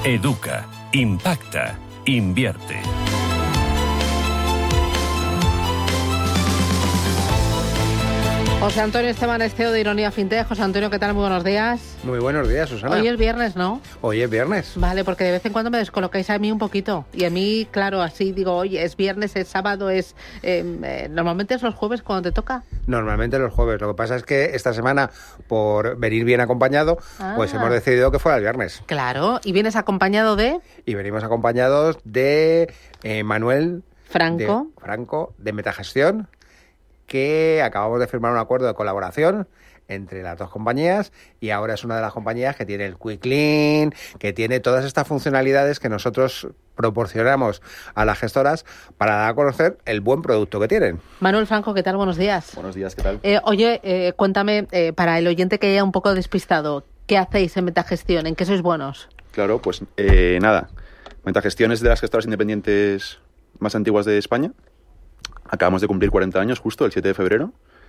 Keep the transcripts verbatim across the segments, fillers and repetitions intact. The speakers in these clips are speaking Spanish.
Educa, impacta, invierte. José Antonio Esteban es C E O de Ironía Fintech. José Antonio, ¿qué tal? Muy buenos días. Muy buenos días, Susana. Hoy es viernes, ¿no? Hoy es viernes. Vale, porque de vez en cuando me descolocáis a mí un poquito. Y a mí, claro, así digo, oye, es viernes, es sábado, es... Eh, eh, normalmente es los jueves cuando te toca. Normalmente los jueves. Lo que pasa es que esta semana, por venir bien acompañado, ah. pues hemos decidido que fuera el viernes. Claro. ¿Y vienes acompañado de...? Y venimos acompañados de eh, Manuel... Franco. De, Franco, de Metagestión, que acabamos de firmar un acuerdo de colaboración entre las dos compañías y ahora es una de las compañías que tiene el Quick Link, que tiene todas estas funcionalidades que nosotros proporcionamos a las gestoras para dar a conocer el buen producto que tienen. Manuel Franco, ¿qué tal? Buenos días. Buenos días, ¿qué tal? Eh, oye, eh, cuéntame, eh, para el oyente que haya un poco despistado, ¿qué hacéis en Metagestión? ¿En qué sois buenos? Claro, pues eh, nada, Metagestión es de las gestoras independientes más antiguas de España. Acabamos de cumplir cuarenta años justo el siete de febrero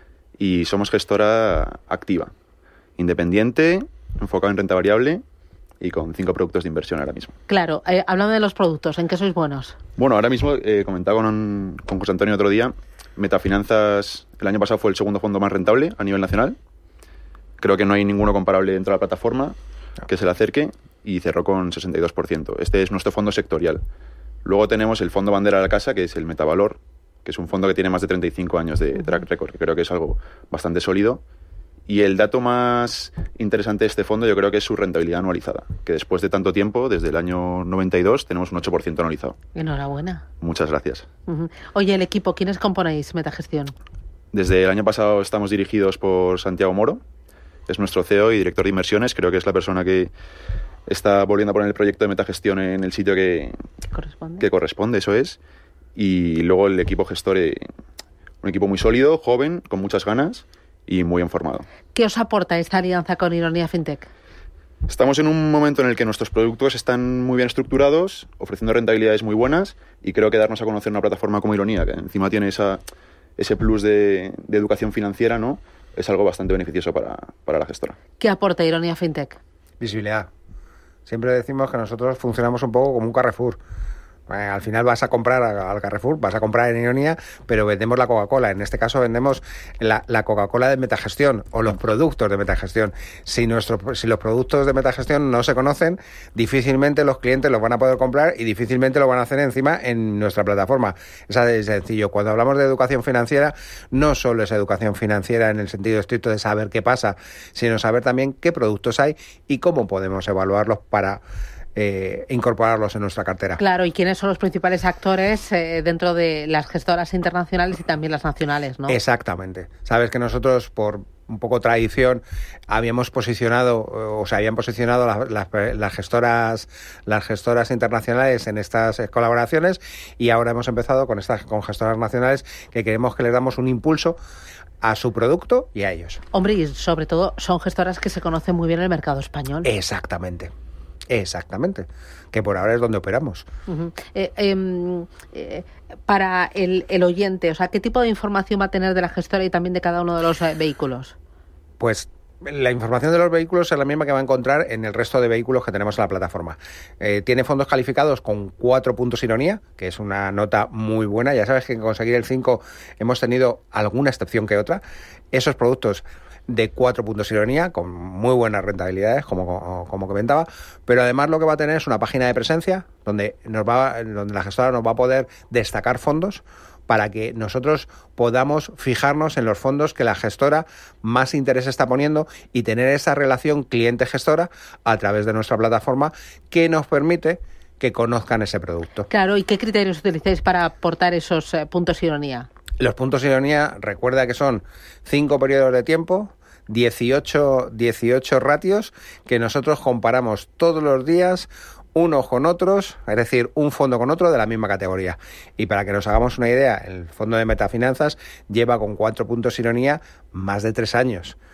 y somos gestora activa, independiente, enfocada en renta variable y con cinco productos de inversión ahora mismo. Claro, eh, hablando de los productos, ¿en qué sois buenos? Bueno, ahora mismo, eh, comentaba con, con José Antonio otro día, Metafinanzas el año pasado fue el segundo fondo más rentable a nivel nacional. Creo que no hay ninguno comparable dentro de la plataforma que se le acerque y cerró con sesenta y dos por ciento. Este es nuestro fondo sectorial. Luego tenemos el fondo bandera de la casa, que es el Metavalor, que es un fondo que tiene más de treinta y cinco años de track record, que creo que es algo bastante sólido. Y el dato más interesante de este fondo yo creo que es su rentabilidad anualizada, que después de tanto tiempo, desde el año noventa y dos, tenemos un ocho por ciento anualizado. Enhorabuena. Muchas gracias. Uh-huh. Oye, el equipo, ¿quiénes componéis Metagestión? Desde el año pasado estamos dirigidos por Santiago Moro, es nuestro C E O y director de inversiones, creo que es la persona que está volviendo a poner el proyecto de Metagestión en el sitio que, ¿Qué corresponde? que corresponde, eso es. Y luego el equipo gestor, eh, un equipo muy sólido, joven, con muchas ganas y muy bien formado. ¿Qué os aporta esta alianza con Ironía Fintech? Estamos en un momento en el que nuestros productos están muy bien estructurados, ofreciendo rentabilidades muy buenas y creo que darnos a conocer una plataforma como Ironía, que encima tiene esa, ese plus de, de educación financiera, ¿no? Es algo bastante beneficioso para, para la gestora. ¿Qué aporta Ironía Fintech? Visibilidad. Siempre decimos que nosotros funcionamos un poco como un Carrefour. Eh, al final vas a comprar al Carrefour, vas a comprar en Ironía, pero vendemos la Coca-Cola. En este caso vendemos la, la Coca-Cola de Metagestión o los productos de Metagestión. Si, nuestro, si los productos de Metagestión no se conocen, difícilmente los clientes los van a poder comprar y difícilmente lo van a hacer encima en nuestra plataforma. Es así de sencillo. Cuando hablamos de educación financiera, no solo es educación financiera en el sentido estricto de saber qué pasa, sino saber también qué productos hay y cómo podemos evaluarlos para Eh, incorporarlos en nuestra cartera. Claro, y quiénes son los principales actores eh, dentro de las gestoras internacionales y también las nacionales, ¿no? Exactamente. Sabes que nosotros, por un poco tradición, habíamos posicionado, o se habían posicionado las, las, las gestoras las gestoras internacionales en estas colaboraciones y ahora hemos empezado con estas con gestoras nacionales que queremos que les damos un impulso a su producto y a ellos. Hombre, y sobre todo son gestoras que se conocen muy bien en el mercado español. Exactamente. Exactamente, que por ahora es donde operamos. Uh-huh. eh, eh, eh, para el, el oyente, o sea, ¿qué tipo de información va a tener de la gestora y también de cada uno de los eh, vehículos? Pues la información de los vehículos es la misma que va a encontrar en el resto de vehículos que tenemos en la plataforma. Eh, tiene fondos calificados con cuatro puntos Ironía, que es una nota muy buena. Ya sabes que en conseguir el cinco hemos tenido alguna excepción que otra. Esos productos de cuatro puntos Ironía, con muy buenas rentabilidades, como, como comentaba, pero además lo que va a tener es una página de presencia donde, nos va, donde la gestora nos va a poder destacar fondos para que nosotros podamos fijarnos en los fondos que la gestora más interés está poniendo y tener esa relación cliente-gestora a través de nuestra plataforma que nos permite que conozcan ese producto. Claro, ¿y qué criterios utilizáis para aportar esos eh, puntos Ironía? Los puntos Ironía, recuerda que son cinco periodos de tiempo, dieciocho, dieciocho ratios, que nosotros comparamos todos los días unos con otros, es decir, un fondo con otro de la misma categoría. Y para que nos hagamos una idea, el fondo de Metafinanzas lleva con cuatro puntos Ironía más de tres años.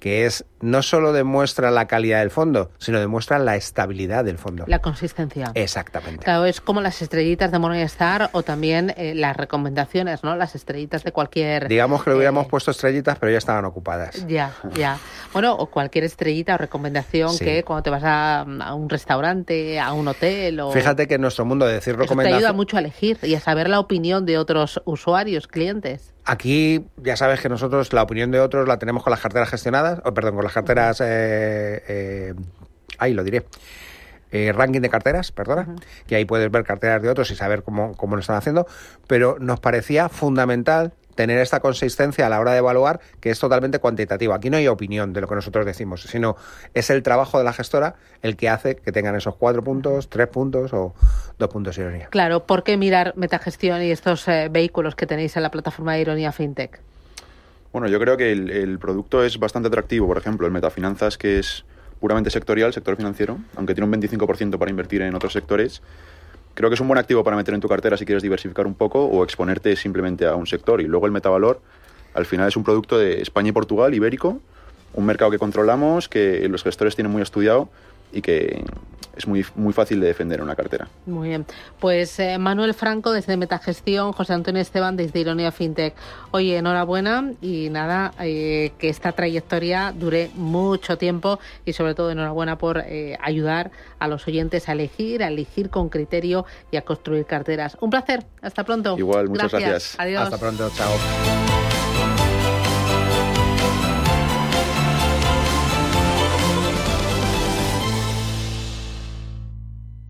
que es no solo demuestra la calidad del fondo, sino demuestra la estabilidad del fondo. La consistencia. Exactamente. Claro, es como las estrellitas de Morningstar o también eh, las recomendaciones, ¿no? Las estrellitas de cualquier... Digamos que le hubiéramos eh, puesto estrellitas, pero ya estaban ocupadas. Ya, ya. Bueno, o cualquier estrellita o recomendación Sí. que cuando te vas a, a un restaurante, a un hotel o... Fíjate que en nuestro mundo de decir Eso te recomendaciones... ayuda mucho a elegir y a saber la opinión de otros usuarios, clientes. Aquí ya sabes que nosotros la opinión de otros la tenemos con las carteras gestionadas, o perdón, con las carteras... Eh, eh, ahí lo diré. Eh, ranking de carteras, perdona, uh-huh. que ahí puedes ver carteras de otros y saber cómo, cómo lo están haciendo, pero nos parecía fundamental tener esta consistencia a la hora de evaluar, que es totalmente cuantitativo. Aquí no hay opinión de lo que nosotros decimos, sino es el trabajo de la gestora el que hace que tengan esos cuatro puntos, tres puntos o dos puntos Ironía. Claro, ¿por qué mirar Metagestión y estos eh, vehículos que tenéis en la plataforma de Ironía FinTech? Bueno, yo creo que el, el producto es bastante atractivo. Por ejemplo, el Metafinanzas, que es puramente sectorial, sector financiero, aunque tiene un veinticinco por ciento para invertir en otros sectores. Creo que es un buen activo para meter en tu cartera si quieres diversificar un poco o exponerte simplemente a un sector. Y luego el Metavalor, al final es un producto de España y Portugal, ibérico, un mercado que controlamos, que los gestores tienen muy estudiado y que es muy, muy fácil de defender en una cartera. Muy bien. Pues eh, Manuel Franco desde Metagestión, José Antonio Esteban desde Ironía FinTech. Oye, enhorabuena y nada, eh, que esta trayectoria dure mucho tiempo y sobre todo enhorabuena por eh, ayudar a los oyentes a elegir, a elegir con criterio y a construir carteras. Un placer. Hasta pronto. Igual, muchas gracias. gracias. Adiós. Hasta pronto. Chao.